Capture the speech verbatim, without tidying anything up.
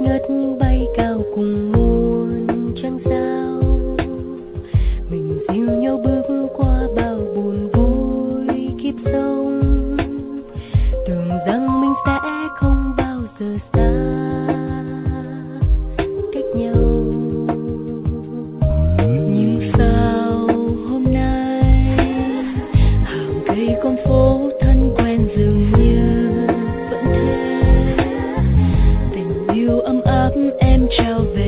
ngất bay cao cùng muôn trăng sao. Mình dìu nhau bước qua bao buồn vui kiếp sống, tưởng rằng mình sẽ không bao giờ xa cách nhau. Nhưng sao hôm nay hàng cây con phố thân quen dường như vẫn thế, tình yêu ấm áp em trao về